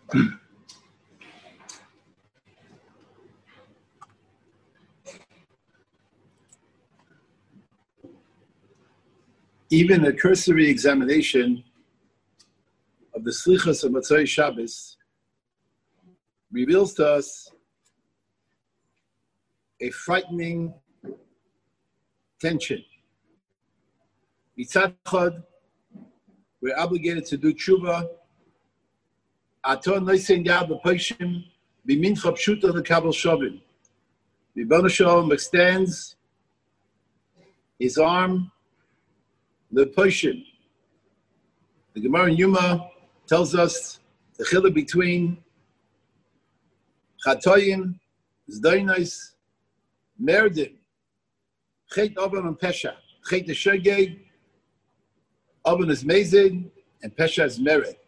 Even a cursory examination of the Slichas of Motzei Shabbos reveals to us a frightening tension. Mitzad Chad, we're obligated to do tshuva. Aton noisen yad b'poshim b'mincha pshuta l'kabel shovim. Ribono Shalom extends his arm l'poshim. The Gemara in Yuma tells us the chiluk between chatoyim, zdainos, merdim, chet oven and pesha. Chet is shogeg, oven is mezid, and pesha is merit.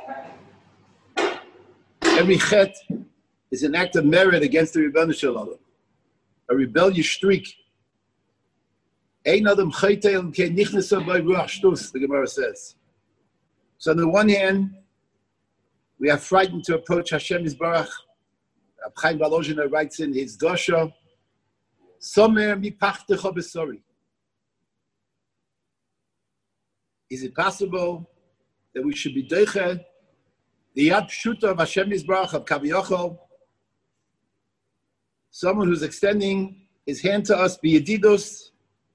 Every chet is an act of merit against the Ribono Shalom, a rebellious streak. Ein adam chaytel ke nichnesa by ruach shtus, the Gemara says. So on the one hand, we are frightened to approach Hashem Yisbarach. Chaim Volozhin writes in his Dosha, Somer mipachtecha besori. Is it possible that we should be doiche the yad pshuta of Hashem Yisbarach of Kaviyachol, someone who's extending his hand to us, biyedidus,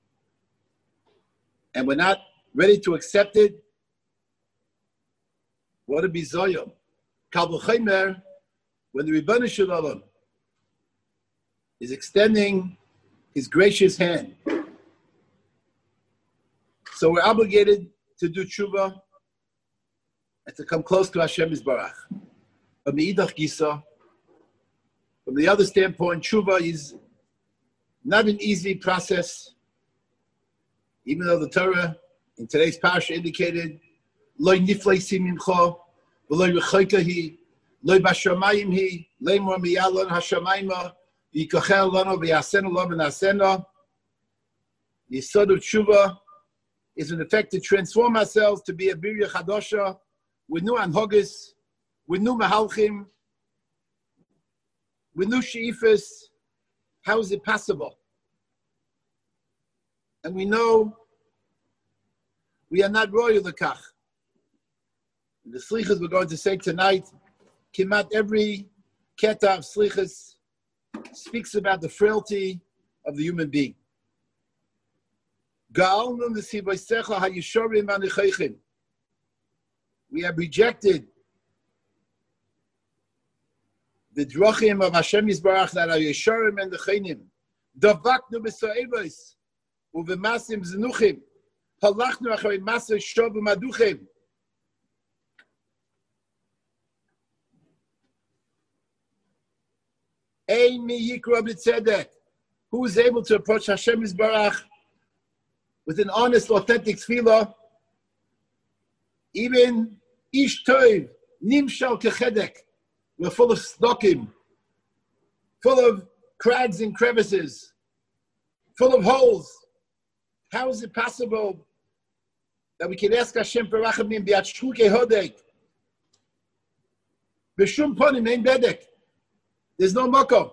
and we're not ready to accept it? What a bizoyim. Kal v'chomer, when the Ribono Shalom is extending his gracious hand. So we're obligated to do tshuva and to come close to Hashem Yisbarach. From the idach gisa, from the other standpoint, tshuva is not an easy process, even though the Torah in today's parasha indicated, Lo niflei simimcha, v'lo rechoka hi, lo bashamayim hi, leimor miyalon hashamayma, v'yikochel lano v'yasenu lo v'nasena. The yesod of tshuva is in effect to transform ourselves to be a birya chadosha, with new anhogis, with new mahalchim, with new sheifas. How is it possible? And we know we are not royal lekach. The slichas we're going to say tonight, kimat every keta of slichas speaks about the frailty of the human being. We have rejected the drachim of Hashem Yisbarach that are Yesharim and the Chainim. Davaknu b'sa'evos u'v'masim zenuchim. Halachnu acharei masa shov u'maduchim. Ein mi yikra b'tzedek. Who is able to approach Hashem Yisbarach with an honest, authentic tefillah? Even ish toiv nimshal kechedek. We're full of stokim, full of crags and crevices, full of holes. How is it possible that we can ask Hashem for rachamim b'yatshruke hodek? B'shum ponim ein bedek. There's no makom.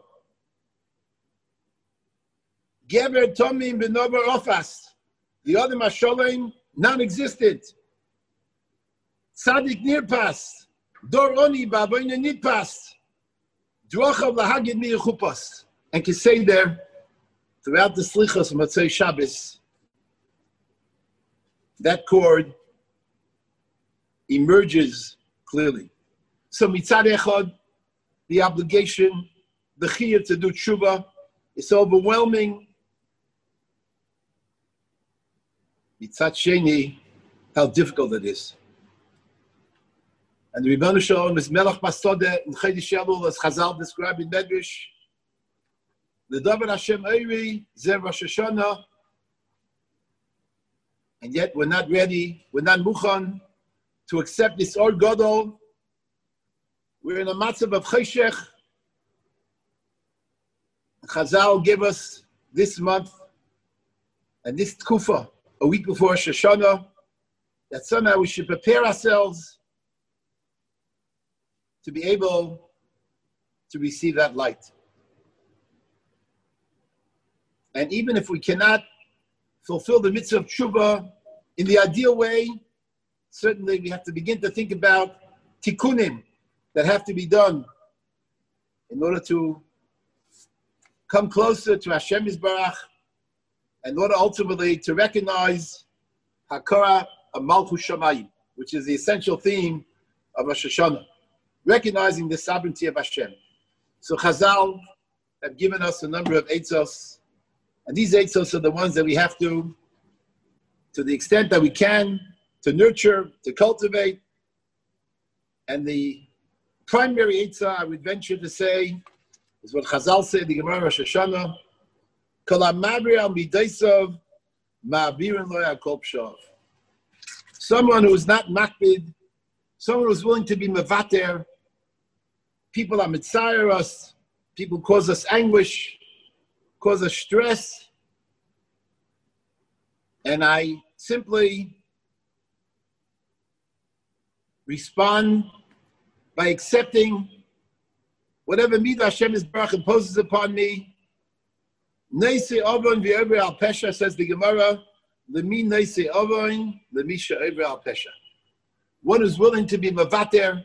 Gever tomim b'nover ofas. The other masholim non-existent. Tzadik nirpas. Dor oni ba'avoyne nitpas. Drochav lahagid mi yechupas. And can say there, throughout the slichas of Motzei Shabbos, that chord emerges clearly. So mitzad echad, the obligation, the chiyuv to do tshuva, is overwhelming. Mitzad sheni, how difficult it is. And the Ribono Shalom is Melech Basodeh in Chodesh Elul, as Chazal described in Medrash. The Davar Hashem Eiri, Zer Rosh Hashanah. And yet we're not ready, we're not mukhan to accept this Or Gadol. We're in a matzav of Cheshech. Chazal gave us this month and this Tkufa, a week before Rosh Hashanah, that somehow we should prepare ourselves to be able to receive that light. And even if we cannot fulfill the mitzvah of tshuva in the ideal way, certainly we have to begin to think about tikkunim that have to be done in order to come closer to Hashem Yisbarach, in order ultimately to recognize Hakara of Malchus Shamayim, which is the essential theme of Rosh Hashanah, recognizing the sovereignty of Hashem. So Chazal have given us a number of eitzos, and these eitzos are the ones that we have to the extent that we can, to nurture, to cultivate. And the primary eitzah, I would venture to say, is what Chazal said, the Gemara Rosh Hashanah, Kol ha'mabri al midaisav ma'abirin lo ya'kol pshav. Someone who is not makbid, someone who is willing to be mevater. People are mitzayir us, people cause us anguish, cause us stress. And I simply respond by accepting whatever midah Hashem Yisbarach imposes upon me. Neisei avon v'over al pesha, says the Gemara. Lemi neisei avon, lemi she'over al pesha. One who's willing to be mevater.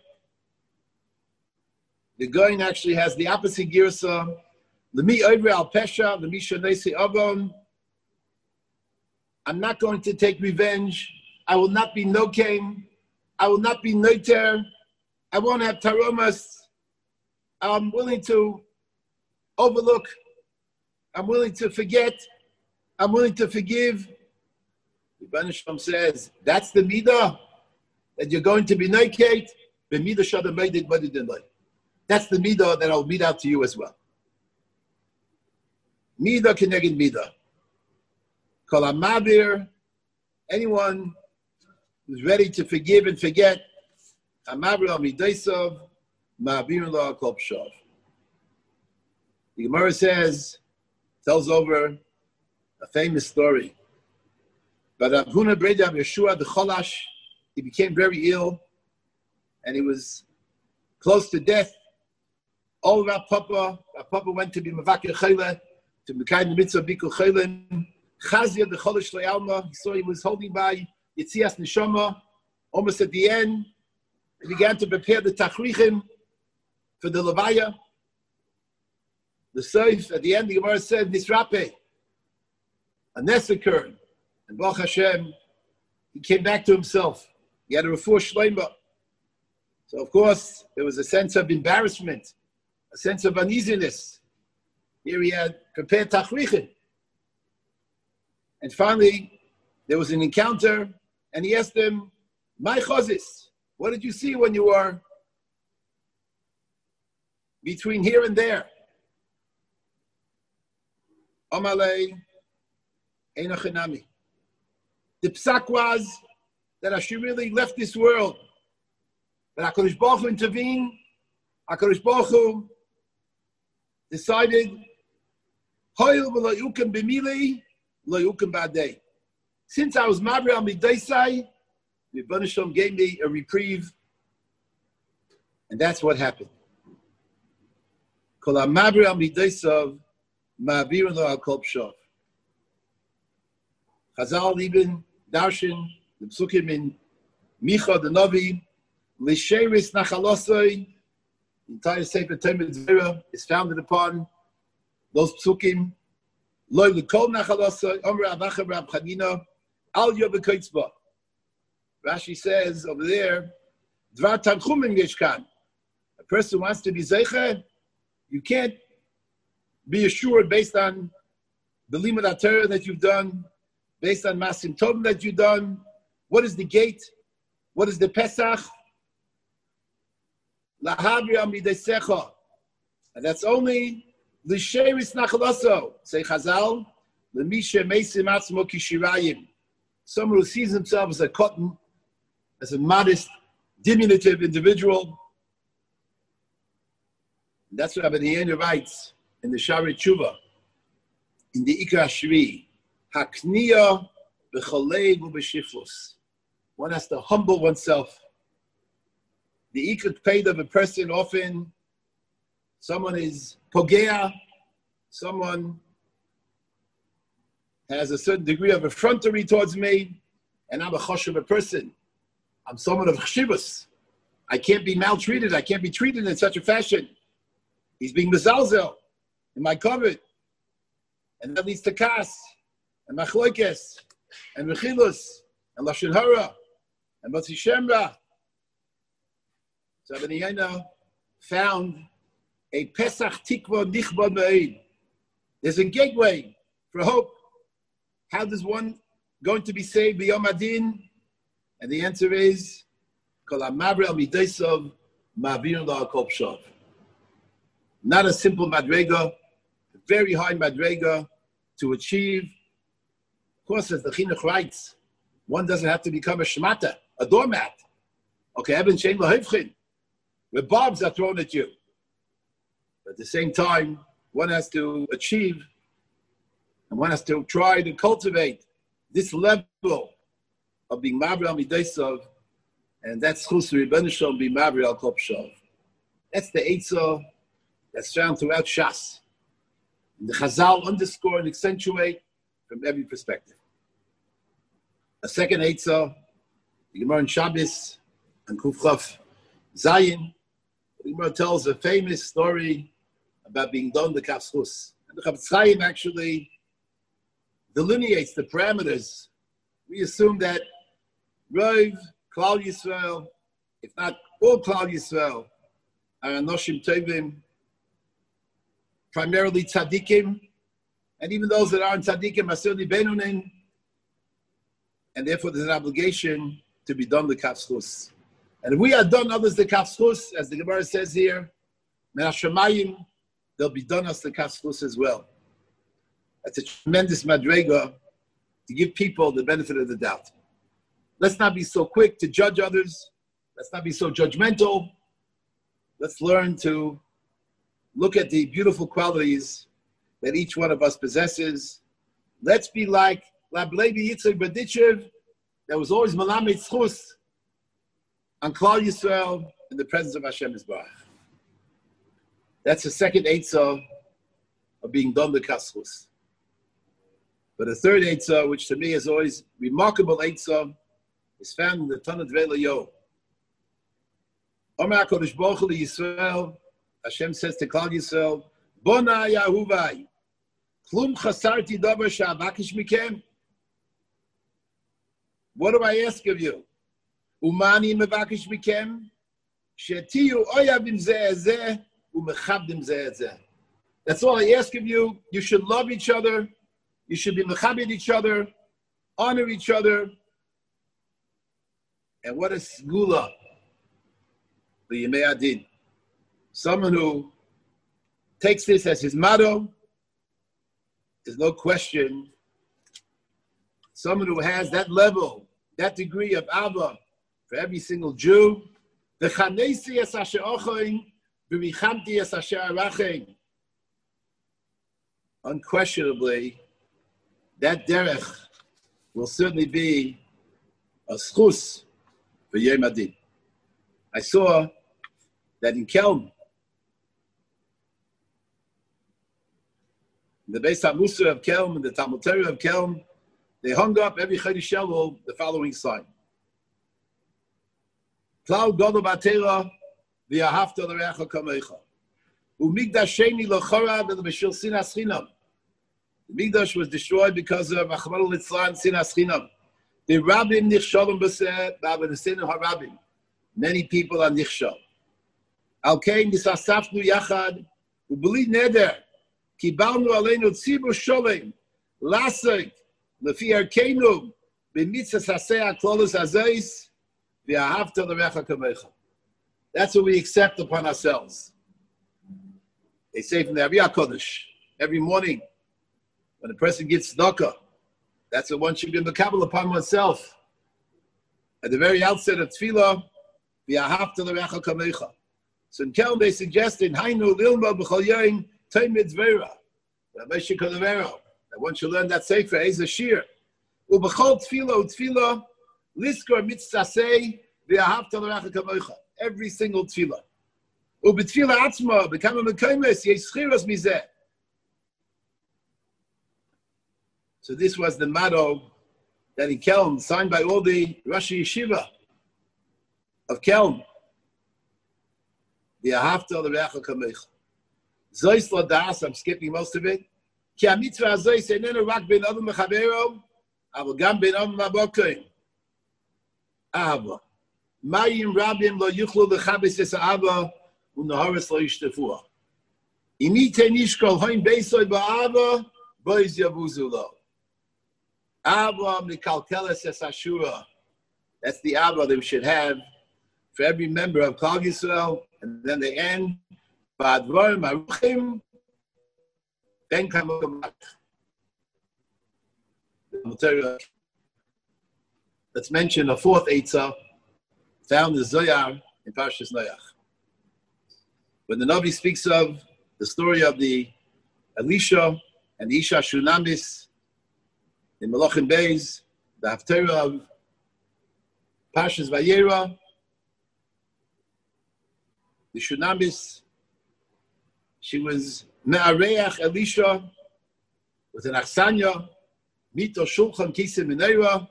The Goyin actually has the opposite girsa. Lemi over al pesha, lemi she'neisei avon. I'm not going to take revenge. I will not be nokem. I will not be noiter. I won't have taromas. I'm willing to overlook. I'm willing to forget. I'm willing to forgive. The Rebbeinu Shalom says, that's the midah that you're going to be noikate. That's the midah that I'll meet out to you as well. Midah keneged midah. Kol ha'mabir, anyone who's ready to forgive and forget, ha'mabir al midaisav, ma'abirin lo ya'kol pshav. The Gemara says, tells over a famous story. But Rav Huna Breda of Yeshua the Cholash, he became very ill, and he was close to death. All Rav Papa went to be Mavakir Chayla, to Mekayim the mitzvah Bikul Chaylim. Chazia the Cholish Le'alma, he saw he was holding by Yitzias Neshama. Almost at the end, he began to prepare the Tachrichim for the Levaya. The Seif, at the end, the Gemara said, Nisrape. A ness occurred. And Baruch Hashem, he came back to himself. He had a refuah shleima. So, of course, there was a sense of embarrassment, a sense of uneasiness. Here he had prepared Tachrichim. And finally, there was an encounter, and he asked him, "My chazis, what did you see when you were between here and there?" Amalei, Einachinami. The psak was that Hashem really left this world. But HaKadosh Baruch Hu intervened. HaKadosh Baruch Hu decided, Hoyel v'lo yukem b'milei, lo yukem ba'dei. Since I was Mabri al Midaisai, the Rebbeinu Shalom gave me a reprieve. And that's what happened. Kol ha'mabri al Midaisav, ma'avirin lo al kol pshav. Chazal even darshan the psukim in Micha the Navi, L'sheris nachalosoi, the entire Sefer Talmud Zera is founded upon those psukim. Lo l'kol nachalosoi, Omer Avacha Rab Chanina, Al Yovekaitzba. Rashi says over there, Dvar Tanchumim Yeshkan. A person who wants to be Zeicher, you can't be assured based on the Limud HaTorah that you've done, based on Masim Tovim that you've done. What is the gate? What is the Pesach? Lahavri al mideisecha. And that's only l'sheris nachalaso. Say Chazal, l'misha meisim atzmo kishirayim. Someone who sees himself as a cotton, as a modest, diminutive individual. And that's what Rabbi Yehuda writes in the Shari Tshuva, in the Ikra Shri, Hakniya b'cholev u'b'shiflus. One has to humble oneself the ikut paid of a person, often someone is pogea, someone has a certain degree of effrontery towards me, and I'm a choshev a person. I'm someone of chshivus. I can't be maltreated. I can't be treated in such a fashion. He's being mezalzel in my covet. And that leads to kas, and machloikes, and rechilus, and lashon hara, and motzi shemra. So Rabbi Yaina found a Pesach tikva nichbad me'ed. There's a gateway for hope. How does one going to be saved b'yom adin? And the answer is, kol ha'mavre al mideisav ma'avir lo ha'kol pshav. Not a simple madrega, a very high madrega to achieve. Of course, as the Chinuch writes, one doesn't have to become a shmata, a doormat. Okay, Eben Shem Lahevchin, where barbs are thrown at you. But at the same time, one has to achieve, and one has to try to cultivate this level of being Mavri al Mideisav, and that's Chus Rebbeinu Shalom be Mavri al Kol Pshav. That's the Eitzah that's found throughout Shas. And the Chazal underscore and accentuate from every perspective. A second Eitzah, the Gemara in Shabbos and Kufchaf Zayin, the Gemara tells a famous story about being done the Kafschus. And the Chavetz Chaim actually delineates the parameters. We assume that Rav, Klal Yisrael, if not all Klal Yisrael, are Anoshim Tovim, primarily tzaddikim, and even those that aren't tzaddikim are certainly benunim, and therefore there's an obligation to be done the kafschus. And if we are done others the kafschus, as the Gemara says here, men hashamayim, they'll be done us the kafschus as well. That's a tremendous madrega to give people the benefit of the doubt. Let's not be so quick to judge others. Let's not be so judgmental. Let's learn to look at the beautiful qualities that each one of us possesses. Let's be like Rabbi Yitzchak Berditchev, that was always Malamed Schus on Klal Yisrael in the presence of Hashem Yisbarach. That's the second Eitzah of being done the Kaschus. But the third Eitzah, which to me is always remarkable Eitzah, is found in the Tanat Vela Yo. Omer HaKadosh Baruch Hu Yisrael, Hashem says to Klal Yisrael, Bona Yahuvai, Klum Chasarti Davar Sha'avakish Mikem. What do I ask of you? Umani Mevakish Mikem, Shetiyu Oyavim Zeh Zeh, Umechabdim Zeh Zeh. That's all I ask of you. You should love each other. You should be mechabed each other, honor each other. And what is Gula? The Yemei Adin. Someone who takes this as his motto, there's no question. Someone who has that level, that degree of Abba for every single Jew. Unquestionably, that derech will certainly be a schus for Yom Adin. I saw that in Kelm, in the Beis HaMusar of Kelm, and the Talmud Torah of Kelm, they hung up every Chodesh Elul the following sign: Klal Gadol B'Torah v'Ahavta l'Reacha Kamecha. U'Mikdash Sheni lo Charav v'B'Shil Sinas Chinam. The Mikdash was destroyed because of Achmad Litzlan Sinas Chinam. The Rabbim Nichshalim B'Seh B'Avanasenu HaRabbim. Many people are Nichshal. Al Kain Nisasafnu Yachad U'B'li Neder Kibalnu Aleinu Tzibur Sholem Lasek Lefi Arkeinu B'Mitzvah Saseh HaKlolos Hazeis V'Ahavta L'Reacha Kamecha. That's what we accept upon ourselves. They say from the Ariyah Kodesh, every morning when a person gets tzedakah, that's what one should be mekabel upon oneself. At the very outset of tefillah, v'ahavta l'reacha kamecha. So in Kelm they suggested, Hainu lilma b'chol yoyim teimid zvera, that one should learn that sefer as a shir. U'b'chol tefillah liskor mitzasei v'ahavta l'reacha kamecha. every single tefillah. Ubetfila atzma, bekama mekomes, yeschiras mizeh. So this was the motto that in Kelm, signed by all the Rosh Yeshiva of Kelm. The Ahavta l'reacha kamecha. Zois ladas, I'm skipping most of it. Ki ha-mitzvah zois einenu rak ben adam mechavero, aval gam ben adam mabokim. Ahava. Mayim rabim lo yuchlu lechabes es ahava, u'naharis lo yishtefuah. Imite nishkol hoin beisoy ba'ava, boiz yavuzu lo. Ava mikalkeles es ashura. That's the Ava that we should have for every member of Klal Yisrael. And then they end, V'advarim haruchim, ben kamokamach. Let's mention a fourth Eitzah found in Zohar in Parshas Noach. When the Navi speaks of the story of the Elisha and the Isha Shunamis in Malachim Beis, the Haftarah of Parshas Vayera, the Shunamis, she was Me'areach Elisha with an Achsanya, Mito Shulchan Kiseh Menorah,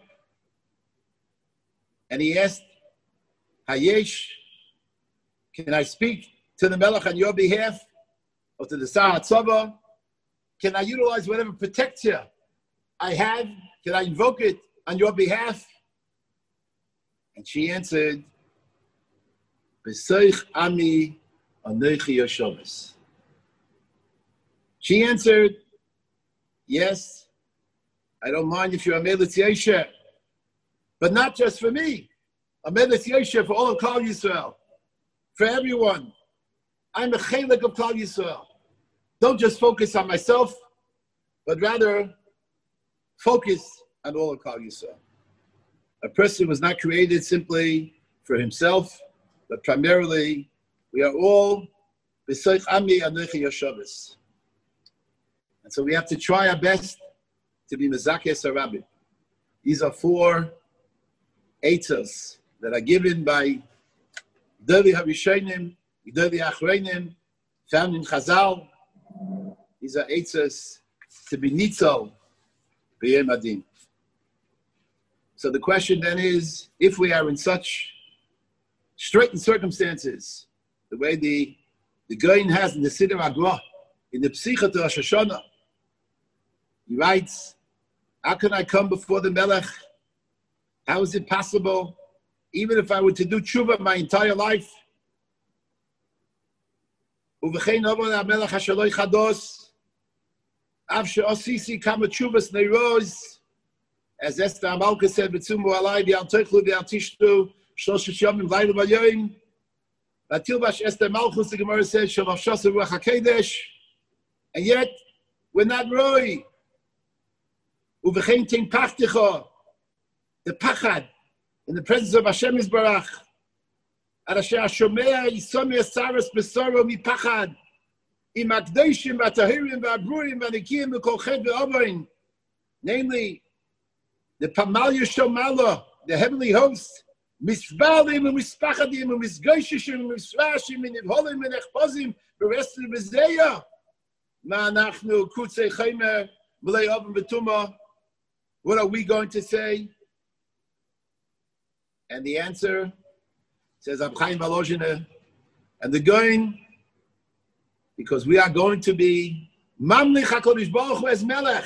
and he asked, Hayesh, can I speak to the Melech on your behalf, or to the Sar HaTzava? Can I utilize whatever protector I have? Can I invoke it on your behalf? And she answered, B'seich ami anochi yoshavas. She answered, yes, I don't mind if you're a Melech Yesher, but not just for me. A Melech Yesher for all of Klal Yisrael, for everyone. I'm a chelik of Klal Yisrael. Don't just focus on myself, but rather focus on all of Klal Yisrael. A person was not created simply for himself, but primarily we are all b'soich ami anochi yoshavas. And so we have to try our best to be mezakes harabim. These are four eitzos that are given by Gdolei Harishonim, Gdolei Achronim, found in Chazal. These are eitzos to be nitzol b'yom adin. So the question then is, if we are in such straitened circumstances, the way the Goyin has in the Siddur Agra, in the Psicha to Rosh Hashanah, he writes, how can I come before the Melech? How is it possible? Even if I were to do tshuva my entire life, Uvechein Avon HaMelech HaShaloi Chados, Av she'osisi kama tshuvas neiroz, as Esther Amalka said, "B'tzumu alai v'al techlu v'al tishtu shloshes yomim v'layla v'yoyim." Vatilvash Esther Malchus, the Gemara says, "Shavavshas ruach hakodesh," and yet we're not roi. Uvechein ting pachticha, the pachad in the presence of Hashem Yisbarach. Arasher Hashomea Yisomei Saras Besoro Mipachad Im Akdoshim V'Tahirim V'Abrurim V'Anikim V'Kol Chet V'Ovain, namely the Pamalya Shomala, the heavenly host, Misvalim and Mispachadim and Misgoshishim and Misvashim and Nivholim and Echpozim V'Rested V'Zeya Ma'anachnu Kutzei Chaymer V'Lei Oven V'Tuma. What are we going to say? And the answer says Abchaim Valozhine, and the going, because we are going to be Mamlich HaKadosh Baruch Hu as Melech.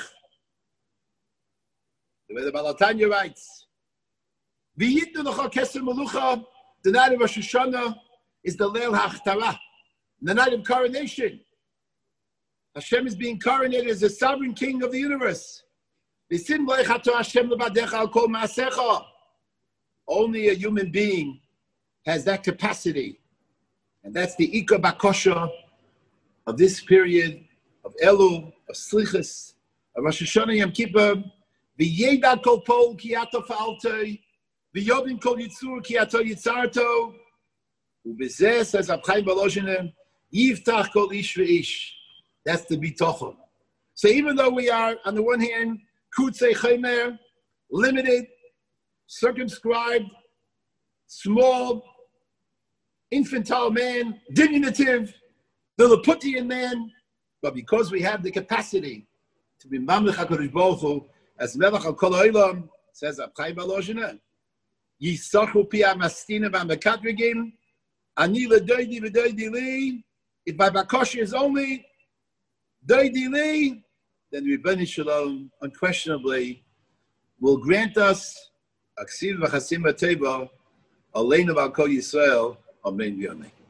The way the Baal HaTanya writes, V'yitnu l'cha keser melucha, the night of Rosh Hashanah is the Leil HaChtara, the night of coronation. Hashem is being coronated as the sovereign king of the universe. V'sim le'chato Hashem levadecha al kol ma'asecha. Only a human being has that capacity. And that's the Ika Bakosha of this period of Elul, of Slichus, of Rosh Hashanah Yom Kippur. V'yeda kol pol ki ato fa'altoi, v'yodin kol yitzur ki ato yitzarto, u'bezeh, says Abchaim Valozhine, yiftach kol ish v'ish. That's the bitochon. So even though we are, on the one hand, kutzei chaymer, limited, circumscribed, small, infantile man, diminutive, the Laputian man, but because we have the capacity to be Mamlech HaKadosh Baruch Hu, as Melech HaKol Ha'olam says, Abchai B'Aloshana, Yisachu Pi HaMastina V'Hamekadregim, Ani L'Doidi V'Doidi Li, if my Bakoshi is only Doidi Li, then Ribboni Shalom unquestionably will grant us Aksiv V'Chasim V'Teva, Aleinu V'Al Kol Yisrael, Amen V'Amen.